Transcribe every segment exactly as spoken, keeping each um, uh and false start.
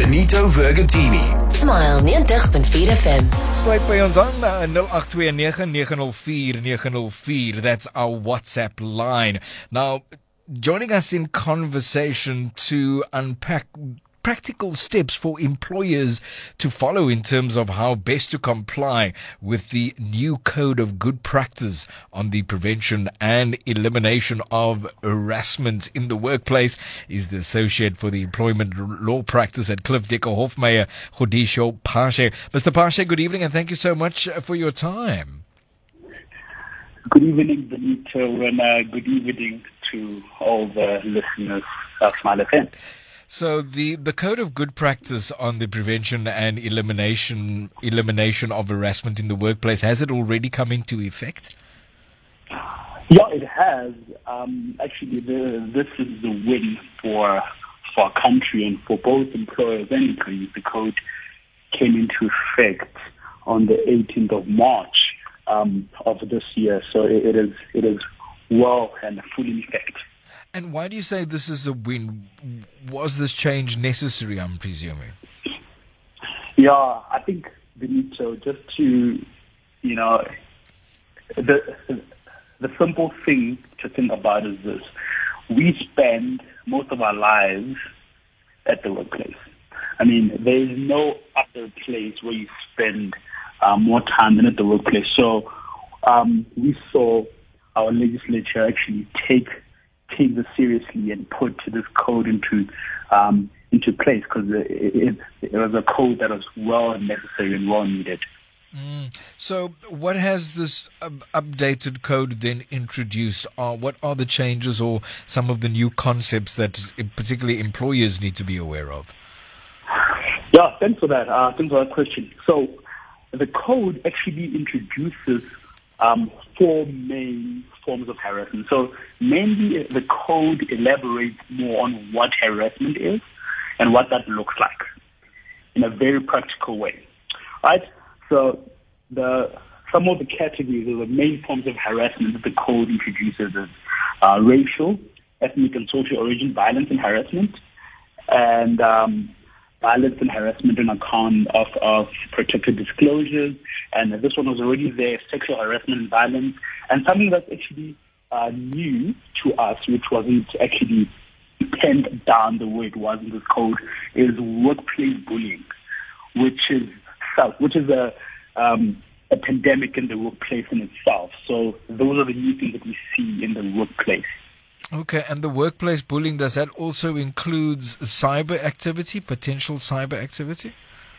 Benito Vergatini. Smile ninety point four F M. Sluit by ons aan uh, zero eight two nine nine zero four nine zero four. That's our WhatsApp line. Now, joining us in conversation to unpack practical steps for employers to follow in terms of how best to comply with the new code of good practice on the prevention and elimination of harassment in the workplace is the Associate for the Employment Law Practice at Cliff Decker Hofmeyer, Godisho Pashe. Mister Pashe, good evening and thank you so much for your time. Good evening, Benito, and uh, good evening to all the listeners of Smile F M. So the, the Code of Good Practice on the prevention and elimination elimination of harassment in the workplace, has it already come into effect? Yeah, it has. Um, actually, the, this is the win for for our country and for both employers and employees. The code came into effect on the eighteenth of March um, of this year, so it, it is it is well and fully in effect. And why do you say this is a win? Was this change necessary, I'm presuming? Yeah, I think, Benito, just to, you know, the the simple thing to think about is this. We spend most of our lives at the workplace. I mean, there is no other place where you spend uh, more time than at the workplace. So um, we saw our legislature actually take take this seriously and put this code into um, into place because it, it, it was a code that was well necessary and well needed. Mm. So what has this um, updated code then introduced? Uh, what are the changes or some of the new concepts that particularly employers need to be aware of? Yeah, thanks for that. Uh, thanks for that question. So the code actually introduces um, four main forms of harassment. So mainly the code elaborates more on what harassment is and what that looks like in a very practical way, right? So the some of the categories or the main forms of harassment that the code introduces is uh, racial, ethnic, and social origin violence and harassment, and um, violence and harassment on account of, of protected disclosures, and this one was already there, sexual harassment and violence, and something that's actually uh, new to us, which wasn't actually penned down the way it was in this code, is workplace bullying, which is which is a um, a pandemic in the workplace in itself. So those are the new things that we see in the workplace. Okay, and the workplace bullying, does that also include cyber activity, potential cyber activity?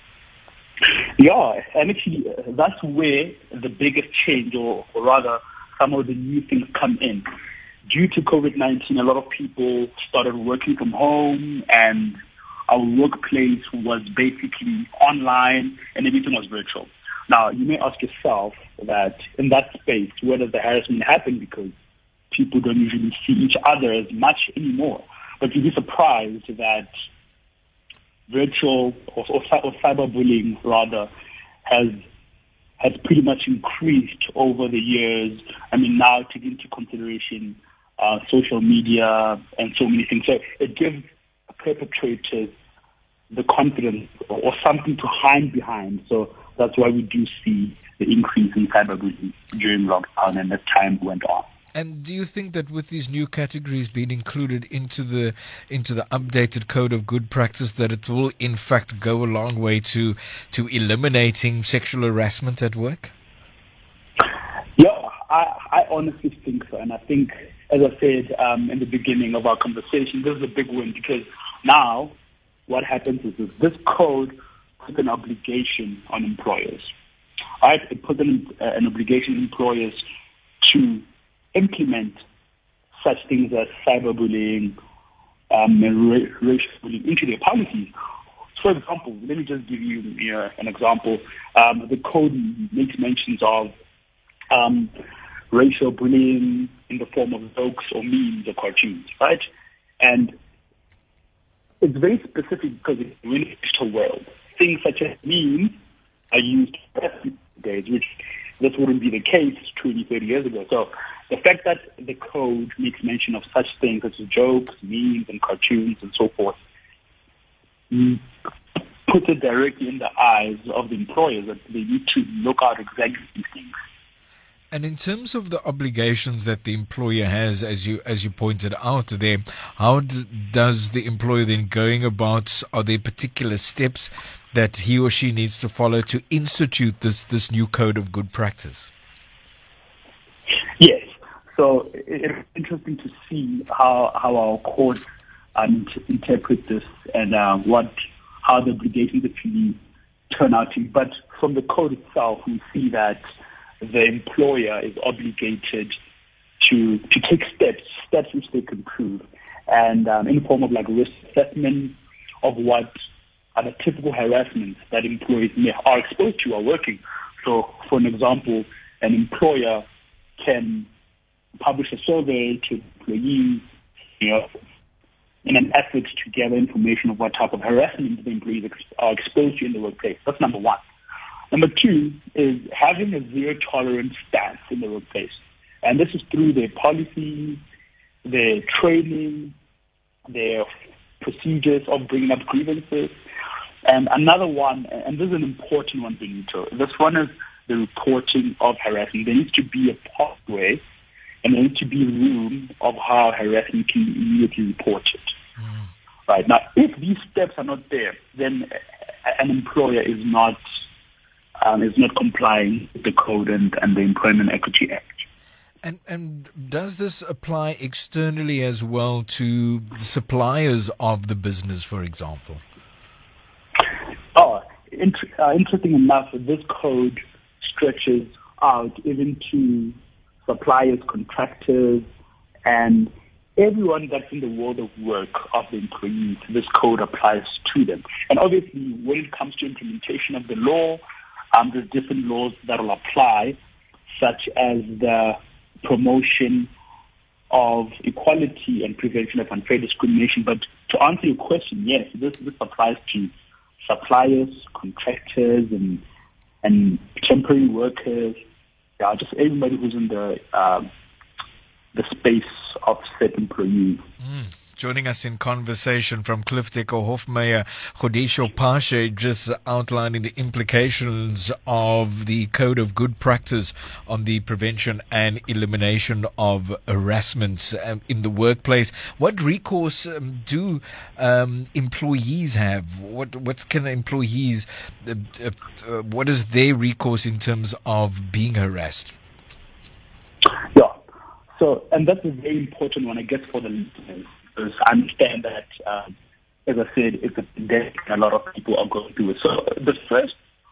Yeah, and actually uh, that's where the biggest change, or, or rather some of the new things come in. Due to COVID nineteen, a lot of people started working from home and our workplace was basically online and everything was virtual. Now, you may ask yourself that in that space, where does the harassment happen? Because people don't usually see each other as much anymore. But you'd be surprised that virtual or, or, or cyberbullying, rather, has has pretty much increased over the years. I mean, now taking into consideration uh, social media and so many things. So it gives perpetrators the confidence or, or something to hide behind. So that's why we do see the increase in cyberbullying during lockdown and as time went on. And do you think that with these new categories being included into the into the updated code of good practice, that it will in fact go a long way to to eliminating sexual harassment at work? Yeah, I, I honestly think so. And I think, as I said um, in the beginning of our conversation, this is a big win because now what happens is this, this code puts an obligation on employers. Right? It puts an, uh, an obligation on employers to implement such things as cyberbullying um, and ra- racial bullying into their policies. For example, let me just give you, you know, an example. Um, the code makes mentions of um, racial bullying in the form of jokes or memes or cartoons, right? And it's very specific because it's in the digital world. Things such as memes are used days, which this wouldn't be the case twenty, thirty years ago. So the fact that the code makes mention of such things such as jokes, memes, and cartoons and so forth put it directly in the eyes of the employers that they need to look out exactly these things. And in terms of the obligations that the employer has, as you as you pointed out there, how d- does the employer then going about? Are there particular steps that he or she needs to follow to institute this this new code of good practice? Yes. So it's interesting to see how how our courts um, interpret this and uh, what how the obligations actually turn out to. But from the code itself, we see that the employer is obligated to to take steps, steps which they can prove, and um, in the form of like risk assessment of what are the typical harassments that employees may, are exposed to while working. So, for an example, an employer can publish a survey to employees, you know, in an effort to gather information of what type of harassment the employees ex- are exposed to in the workplace. That's number one. Number two is having a zero tolerance stance in the workplace. And this is through their policies, their training, their procedures of bringing up grievances. And another one, and this is an important one, Benito, this one is the reporting of harassment. There needs to be a pathway and there needs to be room of how harassment can be immediately reported. Mm. Right. Now, if these steps are not there, then an employer is not Um, is not complying with the code and, and the Employment Equity Act. And and does this apply externally as well to the suppliers of the business, for example? Oh, int- uh, interesting enough, this code stretches out even to suppliers, contractors, and everyone that's in the world of work of the employees. This code applies to them. And obviously, when it comes to implementation of the law, Um, there's different laws that will apply, such as the promotion of equality and prevention of unfair discrimination. But to answer your question, yes, this, this applies to suppliers, contractors, and and temporary workers, yeah, just everybody who's in the uh, the space of said employees. Mm. Joining us in conversation from Cliff Decker Hofmeyer, Kgodisho Pashe, just outlining the implications of the Code of Good Practice on the prevention and elimination of harassment um, in the workplace. What recourse um, do um, employees have? What what can employees, uh, uh, what is their recourse in terms of being harassed? Yeah, so, and that's a very important one, I guess, for the listeners. I understand that, um, as I said, it's a pandemic and a lot of people are going through it. So the first,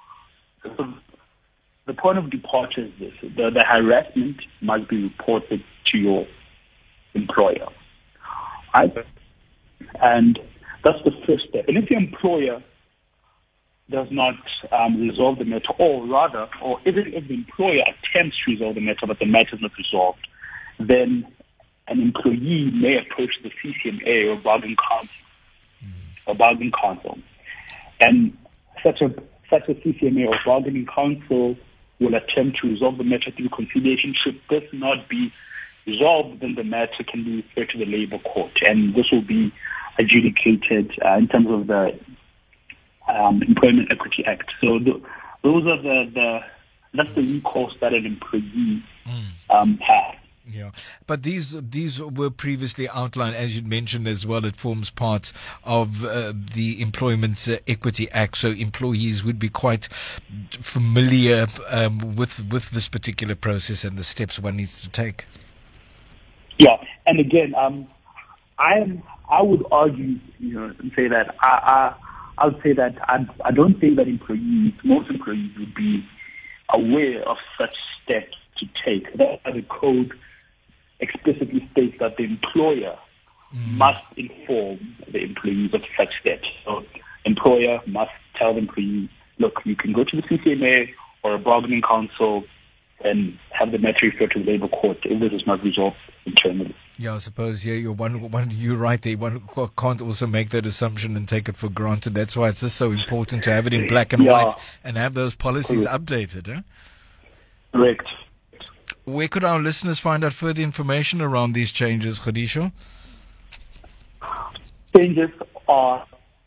the point of departure is this. The, the harassment must be reported to your employer. Right? And that's the first step. And if your employer does not um, resolve the matter, or rather, or even if the employer attempts to resolve the matter, but the matter is not resolved, then an employee may approach the C C M A or bargaining council, mm. or bargaining council, and such a such a C C M A or bargaining council will attempt to resolve the matter through conciliation. Should this not be resolved, then the matter can be referred to the labor court, and this will be adjudicated uh, in terms of the um, Employment Equity Act. So the, those are the, the that's the recourse that an employee mm. um, has. Yeah, but these these were previously outlined, as you mentioned as well. It forms part of uh, the Employment Equity Act, so employees would be quite familiar um, with with this particular process and the steps one needs to take. Yeah, and again, um, I I would argue, you know, and say that I I, I would say that I I don't think that employees, most employees, would be aware of such steps to take. That's why the code explicitly states that the employer mm. must inform the employees of such steps. So employer must tell the employee, look, you can go to the C C M A or a bargaining council and have the matter referred to the labor court if this is not resolved internally. Yeah, I suppose, yeah, you're one, one, you're right there. One can't also make that assumption and take it for granted. That's why it's just so important to have it in black and yeah. white and have those policies Correct. updated. Huh? Correct. Where could our listeners find out further information around these changes, Kgodisho? Changes are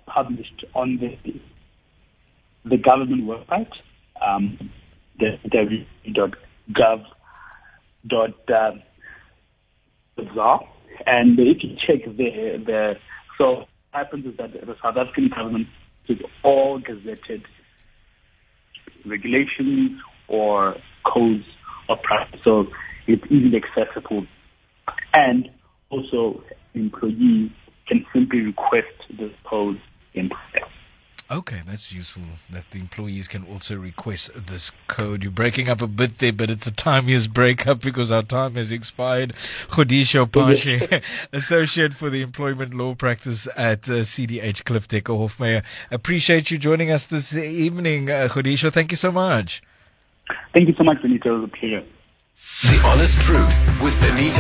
published on the the government website, um, the w w w dot gov dot za, and if you check there, the so what happens is that the South African government is all gazetted regulations or codes of practice, so it's easily accessible, and also employees can simply request this code in prayer. Okay, that's useful that the employees can also request this code. You're breaking up a bit there, but it's a time use breakup because our time has expired. Kgodisho Pashe, Associate for the Employment Law Practice at uh, C D H Cliff Decker Hofmeyer. Appreciate you joining us this evening, uh, Kgodisho. Thank you so much. Thank you so much, Benito. It was a pleasure. The Honest Truth with Benito